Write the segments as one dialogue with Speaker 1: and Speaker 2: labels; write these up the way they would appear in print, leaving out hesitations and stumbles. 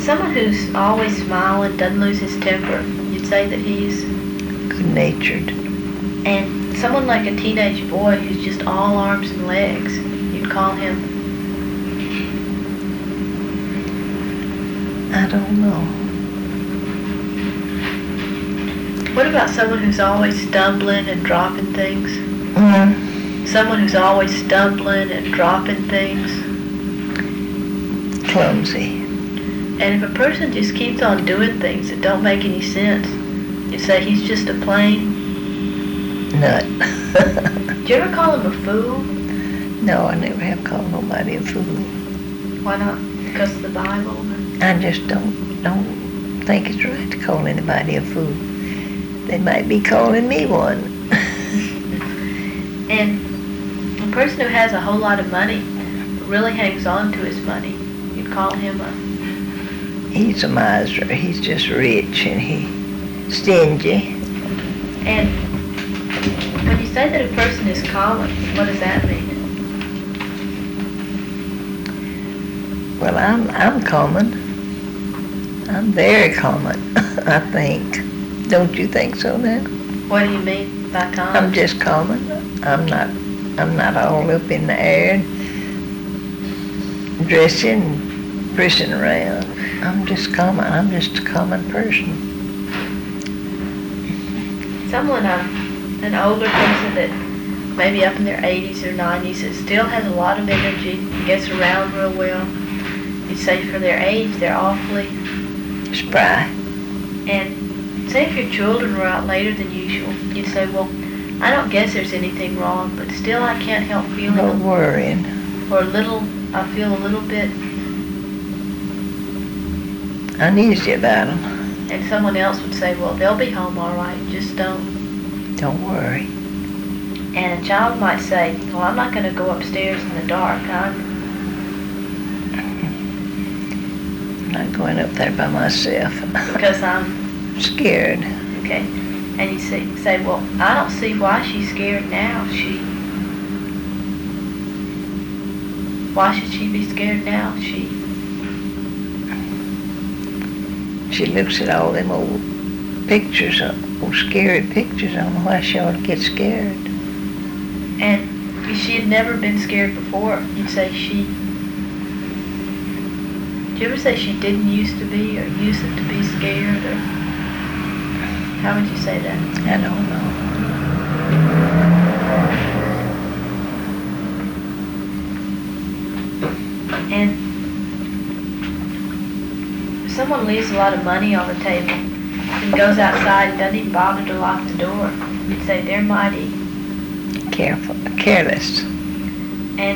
Speaker 1: Someone who's always smiling, doesn't lose his temper, you'd say that he's
Speaker 2: good-natured.
Speaker 1: And someone like a teenage boy who's just all arms and legs, you'd call him?
Speaker 2: I don't know.
Speaker 1: What about someone who's always stumbling and dropping things? Someone who's always stumbling and dropping things?
Speaker 2: Clumsy.
Speaker 1: And if a person just keeps on doing things that don't make any sense, you'd say he's just a plain
Speaker 2: nut.
Speaker 1: Did you ever call him a fool?
Speaker 2: No, I never have called nobody a fool.
Speaker 1: Why not? Because of the Bible?
Speaker 2: I just don't think it's right to call anybody a fool. They might be calling me one.
Speaker 1: And a person who has a whole lot of money but really hangs on to his money, you'd call him a...
Speaker 2: He's a miser. He's just rich and he's stingy.
Speaker 1: And when you say that a person is common, what does that mean?
Speaker 2: Well, I'm common. I'm very common, I think. Don't you think so now?
Speaker 1: What do you mean by common?
Speaker 2: I'm just common. I'm not all up in the air dressing, pressing around. I'm just common. I'm just a common person.
Speaker 1: Someone, an older person that maybe up in their 80s or 90s that still has a lot of energy, gets around real well. You'd say for their age, they're awfully
Speaker 2: spry.
Speaker 1: And say if your children were out later than usual, you'd say, well, I don't guess there's anything wrong, but still I can't help feeling
Speaker 2: worrying.
Speaker 1: Or I feel a little bit
Speaker 2: uneasy about them.
Speaker 1: And someone else would say, well, they'll be home all right, just
Speaker 2: don't worry.
Speaker 1: And a child might say, well, I'm not going to go upstairs in the dark. I'm
Speaker 2: not going up there by myself.
Speaker 1: Because I'm
Speaker 2: scared.
Speaker 1: Okay. And you say, well, I don't see why she's scared now. Why should she be scared now?
Speaker 2: She looks at all them old pictures, old scary pictures. I don't know why she ought to get scared.
Speaker 1: And if she had never been scared before, you'd say did you ever say she didn't used to be or used to be scared? Or how would you say that?
Speaker 2: I don't know.
Speaker 1: And if someone leaves a lot of money on the table and goes outside and doesn't even bother to lock the door, you'd say they're mighty
Speaker 2: careless.
Speaker 1: And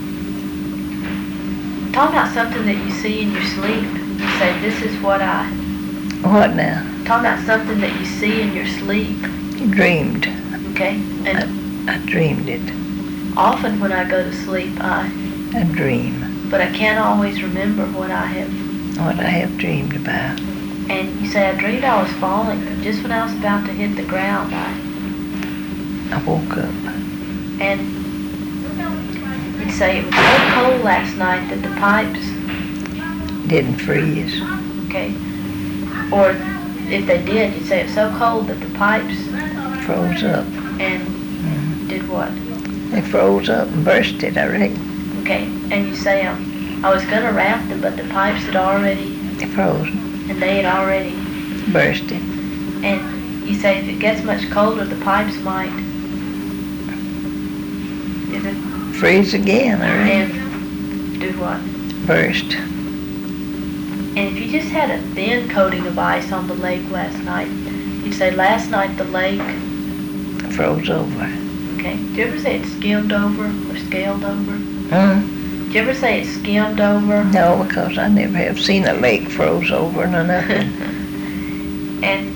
Speaker 1: talk about something that you see in your sleep. You say, this is what
Speaker 2: What now?
Speaker 1: Talk about something that you see in your sleep.
Speaker 2: Dreamed.
Speaker 1: Okay. And
Speaker 2: I dreamed it.
Speaker 1: Often when I go to sleep, I
Speaker 2: dream.
Speaker 1: But I can't always remember what I have
Speaker 2: dreamed about.
Speaker 1: And you say, I dreamed I was falling, but just when I was about to hit the ground,
Speaker 2: I woke up.
Speaker 1: And you'd say, it was so cold last night that the pipes
Speaker 2: didn't freeze.
Speaker 1: Okay. Or if they did, you'd say it's so cold that the pipes
Speaker 2: froze up.
Speaker 1: And did what?
Speaker 2: They froze up and bursted, I reckon.
Speaker 1: Okay. And you say, I was going to wrap them, but the pipes had already
Speaker 2: frozen.
Speaker 1: And they had already
Speaker 2: bursted.
Speaker 1: And you say if it gets much colder, the pipes might
Speaker 2: freeze again, I reckon.
Speaker 1: And do what?
Speaker 2: Burst.
Speaker 1: And if you just had a thin coating of ice on the lake last night, you'd say last night the lake
Speaker 2: froze over.
Speaker 1: Okay. Did you ever say it skimmed over or scaled over? Did you ever say it skimmed over?
Speaker 2: No, because I never have seen a lake froze over or nothing.
Speaker 1: And